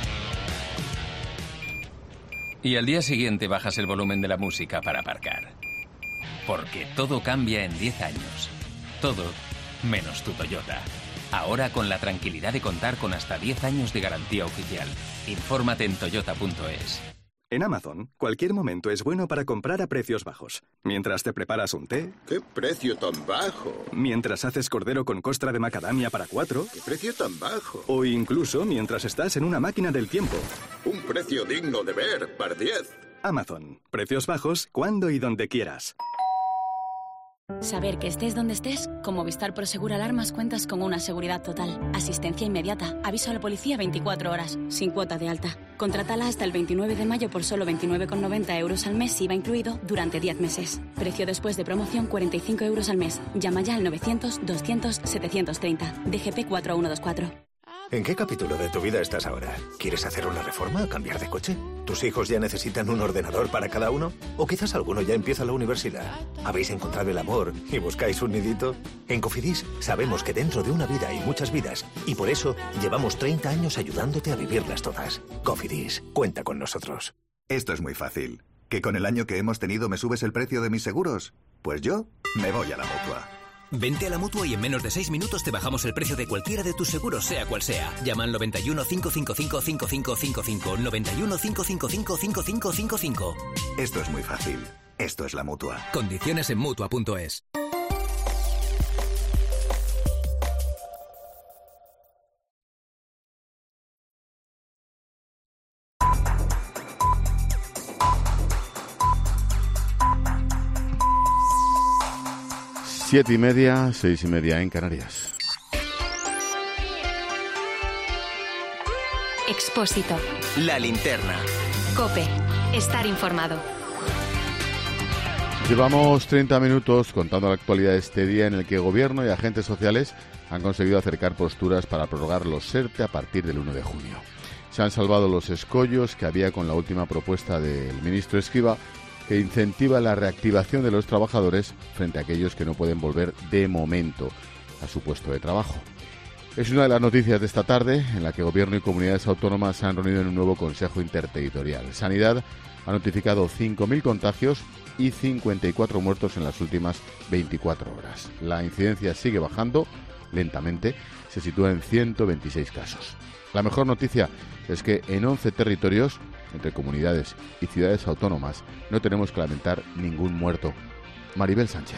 Y al día siguiente bajas el volumen de la música para aparcar. Porque todo cambia en diez años. Todo menos tu Toyota. Ahora con la tranquilidad de contar con hasta diez años de garantía oficial. Infórmate en toyota punto es. En Amazon, cualquier momento es bueno para comprar a precios bajos. Mientras te preparas un té... ¡Qué precio tan bajo! Mientras haces cordero con costra de macadamia para cuatro... ¡Qué precio tan bajo! O incluso mientras estás en una máquina del tiempo. Un precio digno de ver, par diez. Amazon. Precios bajos cuando y donde quieras. Saber que estés donde estés, con Movistar Prosegur Alarmas cuentas con una seguridad total, asistencia inmediata, aviso a la policía veinticuatro horas, sin cuota de alta. Contrátala hasta el veintinueve de mayo por solo veintinueve con noventa euros al mes, I V A incluido, durante diez meses. Precio después de promoción cuarenta y cinco euros al mes. Llama ya al novecientos, doscientos, setecientos treinta. D G P cuatro uno dos cuatro. ¿En qué capítulo de tu vida estás ahora? ¿Quieres hacer una reforma o cambiar de coche? ¿Tus hijos ya necesitan un ordenador para cada uno? ¿O quizás alguno ya empieza la universidad? ¿Habéis encontrado el amor y buscáis un nidito? En Cofidis sabemos que dentro de una vida hay muchas vidas y por eso llevamos treinta años ayudándote a vivirlas todas. Cofidis, cuenta con nosotros. Esto es muy fácil. ¿Que con el año que hemos tenido me subes el precio de mis seguros? Pues yo me voy a la Mutua. Vente a la Mutua y en menos de seis minutos te bajamos el precio de cualquiera de tus seguros, sea cual sea. Llama al noventa y uno, cinco cinco cinco, cinco cinco cinco cinco, noventa y uno, cinco cinco cinco, cinco cinco cinco cinco. Esto es muy fácil. Esto es la Mutua. Condiciones en Mutua punto es. Siete y media, seis y media en Canarias. Expósito. La linterna. COPE. Estar informado. Llevamos treinta minutos contando la actualidad de este día en el que Gobierno y agentes sociales han conseguido acercar posturas para prorrogar los ERTE a partir del uno de junio. Se han salvado los escollos que había con la última propuesta del ministro Escrivá, que incentiva la reactivación de los trabajadores frente a aquellos que no pueden volver de momento a su puesto de trabajo. Es una de las noticias de esta tarde, en la que Gobierno y comunidades autónomas se han reunido en un nuevo Consejo Interterritorial. Sanidad ha notificado cinco mil contagios y cincuenta y cuatro muertos en las últimas veinticuatro horas. La incidencia sigue bajando lentamente, se sitúa en ciento veintiséis casos. La mejor noticia es que en once territorios, entre comunidades y ciudades autónomas, no tenemos que lamentar ningún muerto. Maribel Sánchez.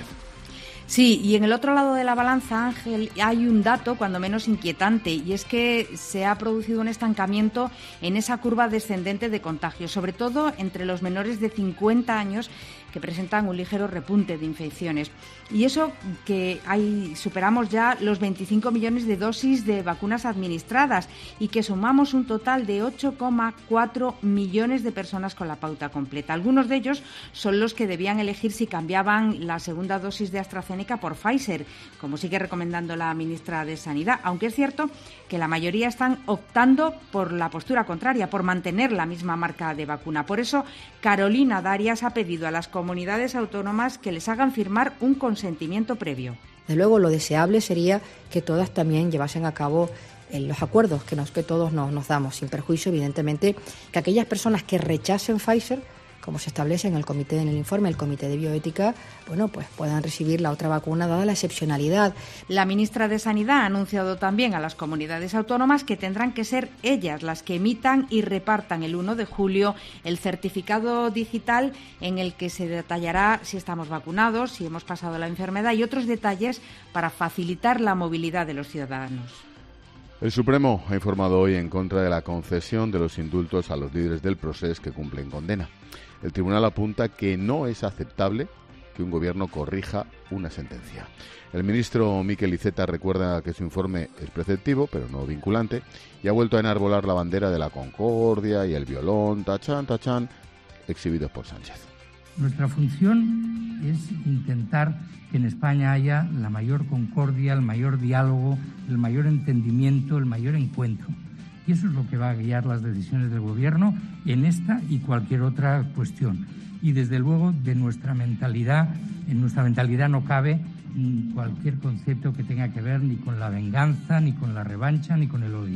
Sí, y en el otro lado de la balanza, Ángel, hay un dato cuando menos inquietante, y es que se ha producido un estancamiento en esa curva descendente de contagios, sobre todo entre los menores de cincuenta años, que presentan un ligero repunte de infecciones. Y eso que hay, superamos ya los veinticinco millones de dosis de vacunas administradas y que sumamos un total de ocho coma cuatro millones de personas con la pauta completa. Algunos de ellos son los que debían elegir si cambiaban la segunda dosis de AstraZeneca por Pfizer, como sigue recomendando la ministra de Sanidad, aunque es cierto que la mayoría están optando por la postura contraria, por mantener la misma marca de vacuna. Por eso, Carolina Darias ha pedido a las comunidades autónomas que les hagan firmar un consentimiento previo. De luego, lo deseable sería que todas también llevasen a cabo eh, los acuerdos que, nos, que todos nos, nos damos, sin perjuicio, evidentemente, que aquellas personas que rechacen Pfizer, como se establece en el comité, en el informe del Comité de Bioética, bueno, pues puedan recibir la otra vacuna dada la excepcionalidad. La ministra de Sanidad ha anunciado también a las comunidades autónomas que tendrán que ser ellas las que emitan y repartan el uno de julio el certificado digital en el que se detallará si estamos vacunados, si hemos pasado la enfermedad y otros detalles para facilitar la movilidad de los ciudadanos. El Supremo ha informado hoy en contra de la concesión de los indultos a los líderes del Procés que cumplen condena. El tribunal apunta que no es aceptable que un gobierno corrija una sentencia. El ministro Miquel Iceta recuerda que su informe es preceptivo, pero no vinculante, y ha vuelto a enarbolar la bandera de la concordia y el violón, tachán, tachán, exhibidos por Sánchez. Nuestra función es intentar que en España haya la mayor concordia, el mayor diálogo, el mayor entendimiento, el mayor encuentro. Y eso es lo que va a guiar las decisiones del Gobierno en esta y cualquier otra cuestión. Y desde luego de nuestra mentalidad, en nuestra mentalidad no cabe cualquier concepto que tenga que ver ni con la venganza, ni con la revancha, ni con el odio.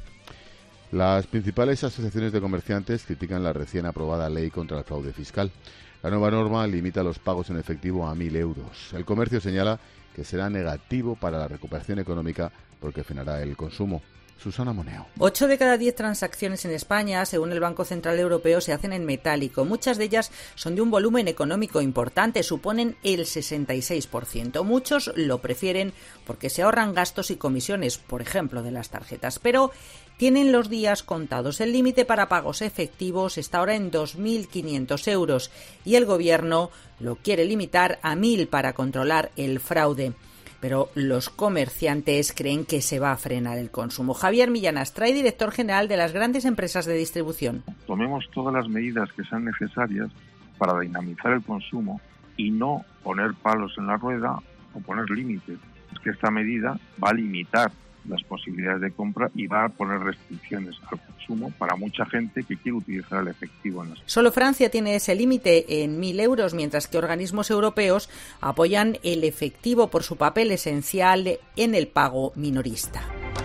Las principales asociaciones de comerciantes critican la recién aprobada ley contra el fraude fiscal. La nueva norma limita los pagos en efectivo a mil euros. El comercio señala que será negativo para la recuperación económica porque frenará el consumo. Susana Moneo. Ocho de cada diez transacciones en España, según el Banco Central Europeo, se hacen en metálico. Muchas de ellas son de un volumen económico importante, suponen el sesenta y seis por ciento. Muchos lo prefieren porque se ahorran gastos y comisiones, por ejemplo, de las tarjetas. Pero tienen los días contados. El límite para pagos efectivos está ahora en dos mil quinientos euros y el Gobierno lo quiere limitar a mil para controlar el fraude. Pero los comerciantes creen que se va a frenar el consumo. Javier Millán Astray, director general de las grandes empresas de distribución. Tomemos todas las medidas que sean necesarias para dinamizar el consumo y no poner palos en la rueda o poner límites. Es que esta medida va a limitar las posibilidades de compra y va a poner restricciones al consumo para mucha gente que quiere utilizar el efectivo en las... Solo Francia tiene ese límite en mil euros, mientras que organismos europeos apoyan el efectivo por su papel esencial en el pago minorista.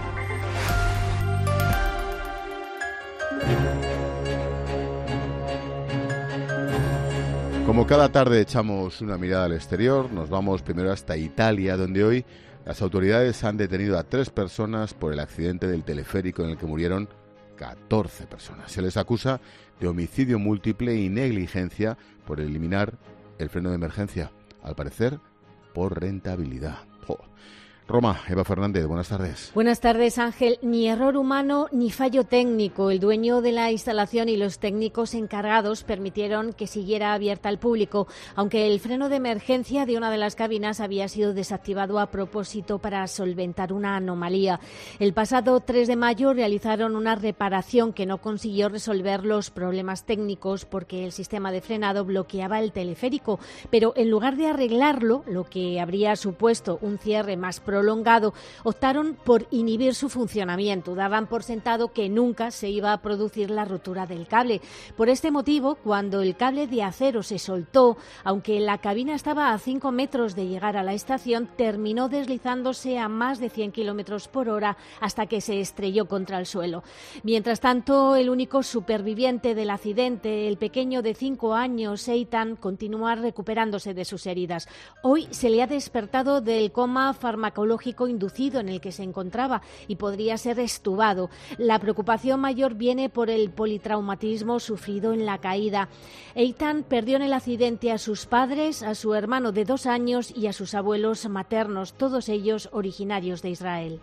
Como cada tarde echamos una mirada al exterior, nos vamos primero hasta Italia, donde hoy las autoridades han detenido a tres personas por el accidente del teleférico en el que murieron catorce personas. Se les acusa de homicidio múltiple y negligencia por eliminar el freno de emergencia, al parecer por rentabilidad. ¡Oh! Roma, Eva Fernández, buenas tardes. Buenas tardes, Ángel. Ni error humano ni fallo técnico. El dueño de la instalación y los técnicos encargados permitieron que siguiera abierta al público, aunque el freno de emergencia de una de las cabinas había sido desactivado a propósito para solventar una anomalía. El pasado tres de mayo realizaron una reparación que no consiguió resolver los problemas técnicos porque el sistema de frenado bloqueaba el teleférico, pero en lugar de arreglarlo, lo que habría supuesto un cierre más prolongado, prolongado, optaron por inhibir su funcionamiento. Daban por sentado que nunca se iba a producir la rotura del cable. Por este motivo, cuando el cable de acero se soltó, aunque la cabina estaba a cinco metros de llegar a la estación, terminó deslizándose a más de cien kilómetros por hora hasta que se estrelló contra el suelo. Mientras tanto, el único superviviente del accidente, el pequeño de cinco años, Eitan, continúa recuperándose de sus heridas. Hoy se le ha despertado del coma farmacológico inducido en el que se encontraba y podría ser extubado. La preocupación mayor viene por el politraumatismo sufrido en la caída. Eitan perdió en el accidente a sus padres, a su hermano de dos años y a sus abuelos maternos, todos ellos originarios de Israel.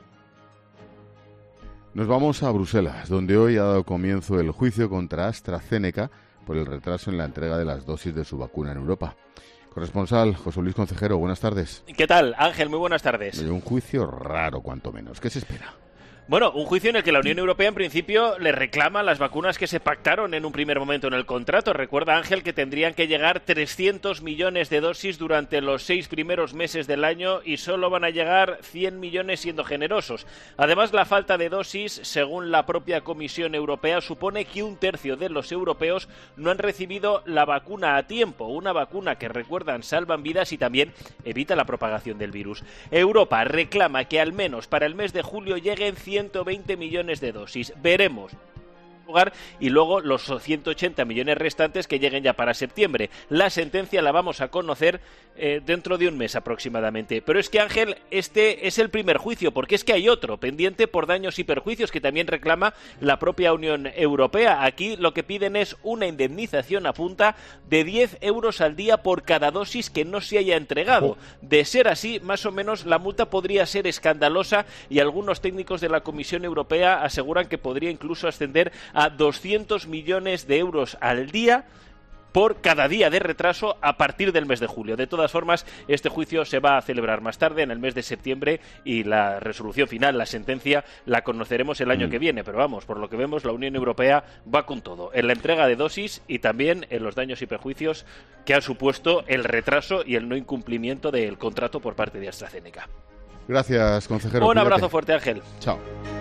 Nos vamos a Bruselas, donde hoy ha dado comienzo el juicio contra AstraZeneca por el retraso en la entrega de las dosis de su vacuna en Europa. Corresponsal José Luis Concejero, buenas tardes. ¿Qué tal, Ángel? Muy buenas tardes. Un juicio raro, cuanto menos. ¿Qué se espera? Bueno, un juicio en el que la Unión Europea en principio le reclama las vacunas que se pactaron en un primer momento en el contrato. Recuerda, Ángel, que tendrían que llegar trescientos millones de dosis durante los seis primeros meses del año y solo van a llegar cien millones siendo generosos. Además, la falta de dosis, según la propia Comisión Europea, supone que un tercio de los europeos no han recibido la vacuna a tiempo. Una vacuna que, recuerdan, salvan vidas y también evita la propagación del virus. Europa reclama que al menos para el mes de julio lleguen ciento veinte millones de dosis. Veremos. Lugar y luego los ciento ochenta millones restantes que lleguen ya para septiembre. La sentencia la vamos a conocer eh, dentro de un mes aproximadamente. Pero es que, Ángel, este es el primer juicio, porque es que hay otro pendiente por daños y perjuicios que también reclama la propia Unión Europea. Aquí lo que piden es una indemnización a punta de diez euros al día por cada dosis que no se haya entregado. De ser así, más o menos la multa podría ser escandalosa y algunos técnicos de la Comisión Europea aseguran que podría incluso ascender a doscientos millones de euros al día por cada día de retraso a partir del mes de julio. De todas formas, este juicio se va a celebrar más tarde, en el mes de septiembre, y la resolución final, la sentencia, la conoceremos el año mm. que viene. Pero vamos, por lo que vemos, la Unión Europea va con todo, en la entrega de dosis y también en los daños y perjuicios que ha supuesto el retraso y el no incumplimiento del contrato por parte de AstraZeneca. Gracias, consejero. Un Cuídate. abrazo fuerte, Ángel. Chao.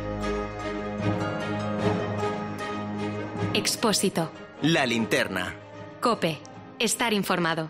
Expósito. La linterna. COPE. Estar informado.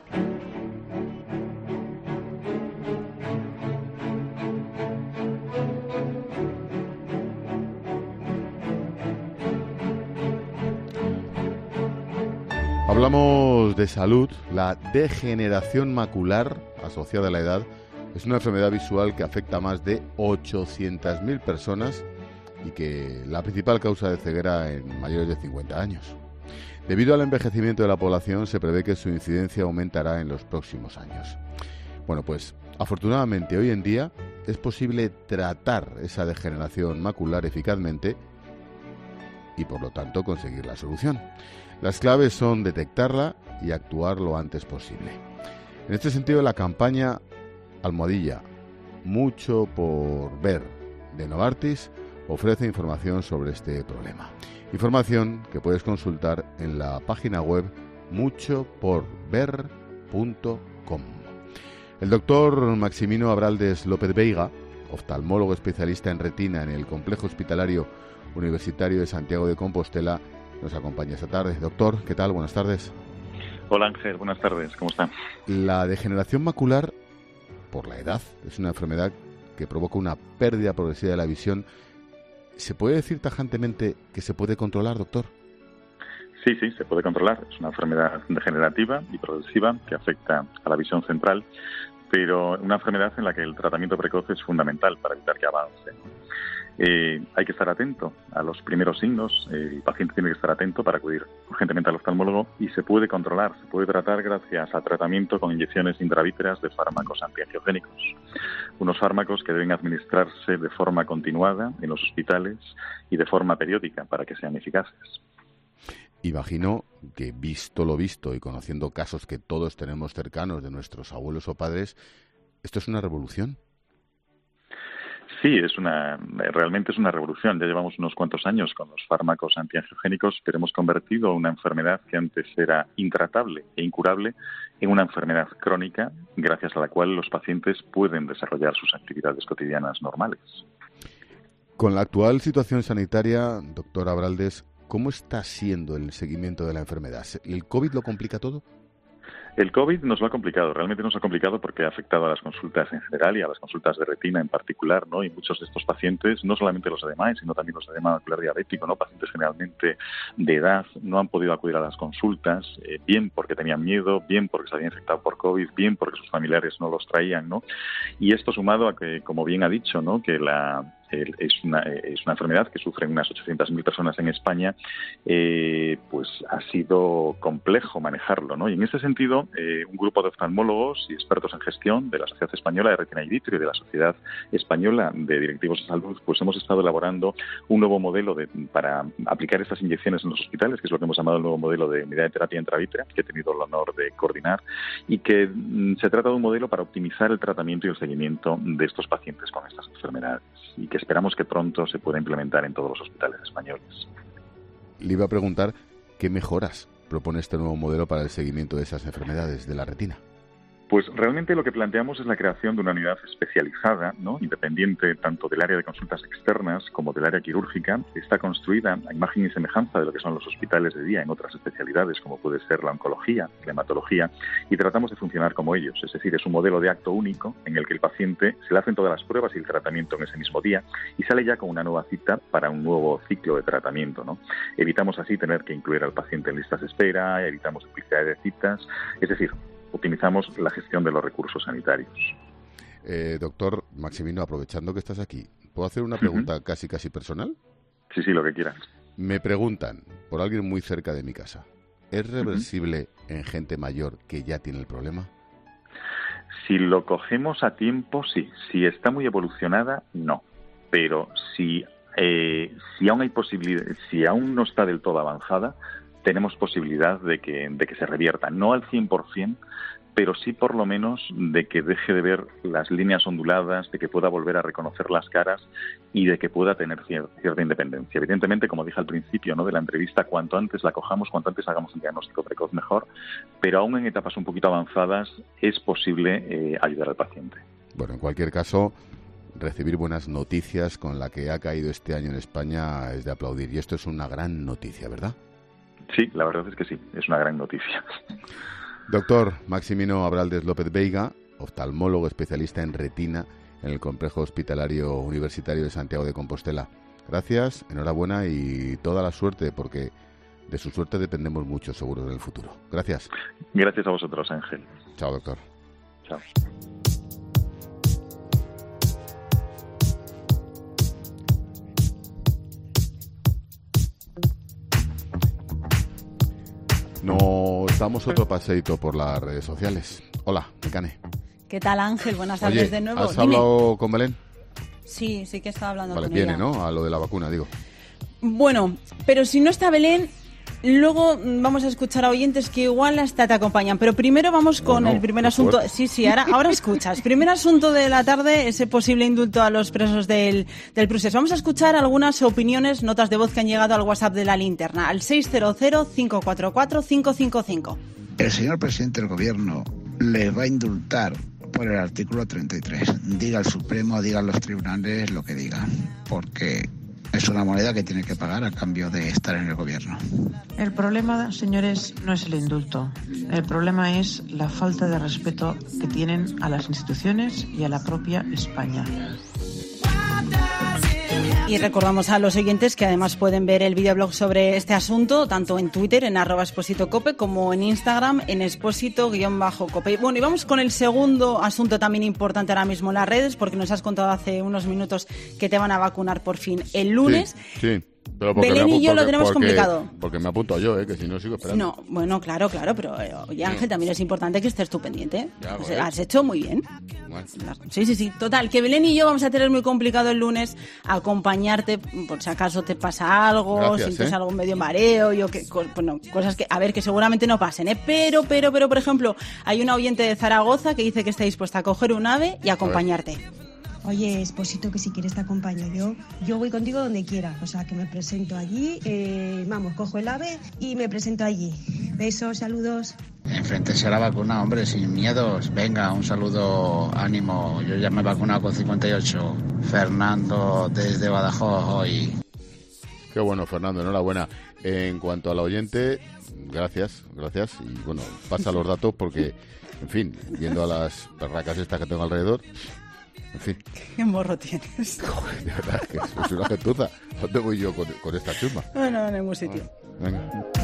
Hablamos de salud. La degeneración macular asociada a la edad es una enfermedad visual que afecta a más de ochocientas mil personas y que la principal causa de ceguera en mayores de cincuenta años. Debido al envejecimiento de la población, se prevé que su incidencia aumentará en los próximos años. Bueno, pues afortunadamente hoy en día es posible tratar esa degeneración macular eficazmente y por lo tanto conseguir la solución. Las claves son detectarla y actuar lo antes posible. En este sentido, la campaña almohadilla Mucho por Ver de Novartis ofrece información sobre este problema. Información que puedes consultar en la página web mucho por ver punto com. El doctor Maximino Abraldes López Veiga, oftalmólogo especialista en retina en el Complejo Hospitalario Universitario de Santiago de Compostela, nos acompaña esta tarde. Doctor, ¿qué tal? Buenas tardes. Hola Ángel, buenas tardes, ¿cómo están? La degeneración macular, por la edad, es una enfermedad que provoca una pérdida progresiva de la visión. ¿Se puede decir tajantemente que se puede controlar, doctor? Sí, sí, se puede controlar. Es una enfermedad degenerativa y progresiva que afecta a la visión central, pero una enfermedad en la que el tratamiento precoz es fundamental para evitar que avance. Eh, hay que estar atento a los primeros signos, eh, el paciente tiene que estar atento para acudir urgentemente al oftalmólogo y se puede controlar, se puede tratar gracias a tratamiento con inyecciones intravíteras de fármacos antiangiogénicos. Unos fármacos que deben administrarse de forma continuada en los hospitales y de forma periódica para que sean eficaces. Imagino que, visto lo visto y conociendo casos que todos tenemos cercanos de nuestros abuelos o padres, ¿esto es una revolución? Sí, es una, realmente es una revolución. Ya llevamos unos cuantos años con los fármacos antiangiogénicos, pero hemos convertido una enfermedad que antes era intratable e incurable en una enfermedad crónica, gracias a la cual los pacientes pueden desarrollar sus actividades cotidianas normales. Con la actual situación sanitaria, doctor Abraldés, ¿cómo está siendo el seguimiento de la enfermedad? ¿El COVID lo complica todo? El COVID nos lo ha complicado, realmente nos ha complicado porque ha afectado a las consultas en general y a las consultas de retina en particular, ¿no? Y muchos de estos pacientes, no solamente los E D M A E, sino también los edema macular diabético, ¿no? Pacientes generalmente de edad, no han podido acudir a las consultas, eh, bien porque tenían miedo, bien porque se habían infectado por COVID, bien porque sus familiares no los traían, ¿no? Y esto sumado a que, como bien ha dicho, ¿no? Que la... es una, es una enfermedad que sufren unas ochocientas mil personas en España, eh, pues ha sido complejo manejarlo, ¿no? Y en ese sentido, eh, un grupo de oftalmólogos y expertos en gestión de la Sociedad Española de Retina y Vitrio y de la Sociedad Española de Directivos de Salud, pues hemos estado elaborando un nuevo modelo de, para aplicar estas inyecciones en los hospitales, que es lo que hemos llamado el nuevo modelo de unidad de terapia intravítrea, que he tenido el honor de coordinar, y que mm, se trata de un modelo para optimizar el tratamiento y el seguimiento de estos pacientes con estas enfermedades, y que esperamos que pronto se pueda implementar en todos los hospitales españoles. Le iba a preguntar qué mejoras propone este nuevo modelo para el seguimiento de esas enfermedades de la retina. Pues realmente lo que planteamos es la creación de una unidad especializada, ¿no? Independiente tanto del área de consultas externas como del área quirúrgica. Está construida a imagen y semejanza de lo que son los hospitales de día en otras especialidades, como puede ser la oncología, la hematología, y tratamos de funcionar como ellos. Es decir, es un modelo de acto único en el que el paciente se le hacen todas las pruebas y el tratamiento en ese mismo día y sale ya con una nueva cita para un nuevo ciclo de tratamiento, ¿no? Evitamos así tener que incluir al paciente en listas de espera, evitamos duplicidad de citas, es decir, optimizamos la gestión de los recursos sanitarios. Eh, doctor Maximino, aprovechando que estás aquí, ¿puedo hacer una pregunta uh-huh. casi casi personal? Sí, sí, lo que quieras. Me preguntan, por alguien muy cerca de mi casa, ¿es reversible uh-huh. en gente mayor que ya tiene el problema? Si lo cogemos a tiempo, sí. Si está muy evolucionada, no. Pero si, eh, si aún hay posibilidad, si aún no está del todo avanzada, tenemos posibilidad de que, de que se revierta. No al cien por ciento, pero sí por lo menos de que deje de ver las líneas onduladas, de que pueda volver a reconocer las caras y de que pueda tener cier- cierta independencia. Evidentemente, como dije al principio, ¿no?, de la entrevista, cuanto antes la cojamos, cuanto antes hagamos un diagnóstico precoz, mejor, pero aún en etapas un poquito avanzadas es posible eh, ayudar al paciente. Bueno, en cualquier caso, recibir buenas noticias con la que ha caído este año en España es de aplaudir. Y esto es una gran noticia, ¿verdad? Sí, la verdad es que sí, es una gran noticia. Doctor Maximino Abraldés López Veiga, oftalmólogo especialista en retina en el Complejo Hospitalario Universitario de Santiago de Compostela. Gracias, enhorabuena y toda la suerte, porque de su suerte dependemos mucho, seguro, en el futuro. Gracias. Gracias a vosotros, Ángel. Chao, doctor. Chao. Nos damos otro paseíto por las redes sociales. Hola, Mecane. ¿Qué tal, Ángel? Buenas tardes. Oye, de nuevo. ¿has Dime. hablado con Belén? Sí, sí que estaba hablando vale, con viene, ella. ¿no? A lo de la vacuna, digo. Bueno, pero si no está Belén, luego vamos a escuchar a oyentes que igual hasta te acompañan. Pero primero vamos con no, no, el primer asunto. Fuerte. Sí, sí, ahora, ahora escuchas. Primer asunto de la tarde, ese posible indulto a los presos del, del Prusés. Vamos a escuchar algunas opiniones, notas de voz que han llegado al WhatsApp de la linterna, al seis cero cero, cinco cuatro cuatro, cinco cinco cinco. El señor presidente del gobierno les va a indultar por el artículo treinta y tres. Diga el Supremo, digan los tribunales, lo que digan, porque es una moneda que tiene que pagar a cambio de estar en el gobierno. El problema, señores, no es el indulto. El problema es la falta de respeto que tienen a las instituciones y a la propia España. Y recordamos a los oyentes que además pueden ver el videoblog sobre este asunto tanto en Twitter, en arroba expositocope, como en Instagram, en expósito-cope. Bueno, y vamos con el segundo asunto también importante ahora mismo en las redes, porque nos has contado hace unos minutos que te van a vacunar por fin el lunes. Sí, sí. Pero porque Belén me y yo porque, lo tenemos porque, complicado. Porque me apunto yo, ¿eh? Que si no sigo esperando. No, bueno, claro, claro, pero eh, oye, Ángel, también es importante que estés tú pendiente. Ya, Pues, bueno. has hecho muy bien. Bueno. Sí, sí, sí. Total, que Belén y yo vamos a tener muy complicado el lunes acompañarte por si acaso te pasa algo, Gracias, sientes ¿eh? algo medio mareo, yo que, co- bueno, cosas que, a ver, que seguramente no pasen, ¿eh? Pero, pero, pero, por ejemplo, hay una oyente de Zaragoza que dice que está dispuesta a coger un ave y acompañarte. Oye, Esposito, que si quieres te acompaño yo. Yo voy contigo donde quieras. O sea, que me presento allí, eh, vamos, cojo el ave y me presento allí. Besos, saludos. Enfréntese a la vacuna, hombre, sin miedos. Venga, un saludo, ánimo. Yo ya me he vacunado con cincuenta y ocho. Fernando, desde Badajoz hoy. Qué bueno, Fernando, enhorabuena. En cuanto al oyente, gracias, gracias. Y bueno, pasa los datos porque, en fin, viendo a las perracas estas que tengo alrededor, en fin. ¿Qué morro tienes? De verdad, que es una gentuza. ¿Dónde voy yo con, con esta chusma? No, no, no hay ningún sitio. Venga.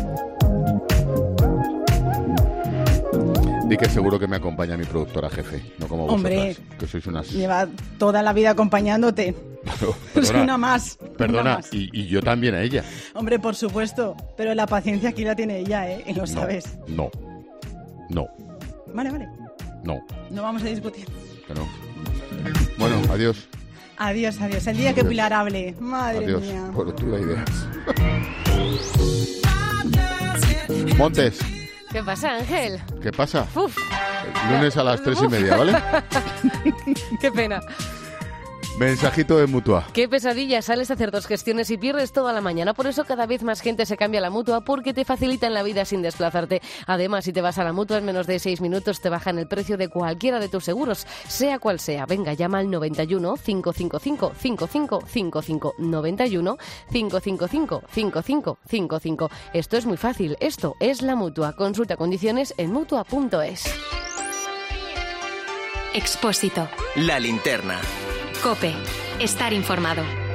Di que seguro que me acompaña mi productora jefe, no como vosotras, Hombre, que sois unas... lleva toda la vida acompañándote. Es una más. Perdona, una más. y, y yo también a ella. Hombre, por supuesto, pero la paciencia aquí la tiene ella, ¿eh? Y lo sabes. No, no, Vale, vale. no, No vamos a discutir. que no. Bueno, adiós. Adiós, adiós. El día que Pilar hable. Madre Adiós. mía. Por tu ideas. Montes, ¿Qué pasa, Ángel? ¿qué pasa? Uf. El lunes a las tres y media, ¿vale? Qué pena. Mensajito de Mutua. Qué pesadilla, sales a hacer dos gestiones y pierdes toda la mañana. Por eso cada vez más gente se cambia a la Mutua porque te facilitan la vida sin desplazarte. Además, si te vas a la Mutua en menos de seis minutos te bajan el precio de cualquiera de tus seguros, sea cual sea. Venga, llama al noventa y uno, cinco cinco cinco, cinco cinco cinco cinco, noventa y uno, cinco cinco cinco, cinco cinco cinco cinco. Esto es muy fácil, esto es la Mutua. Consulta condiciones en mutua punto es. Expósito. La linterna. Cope. Estar informado.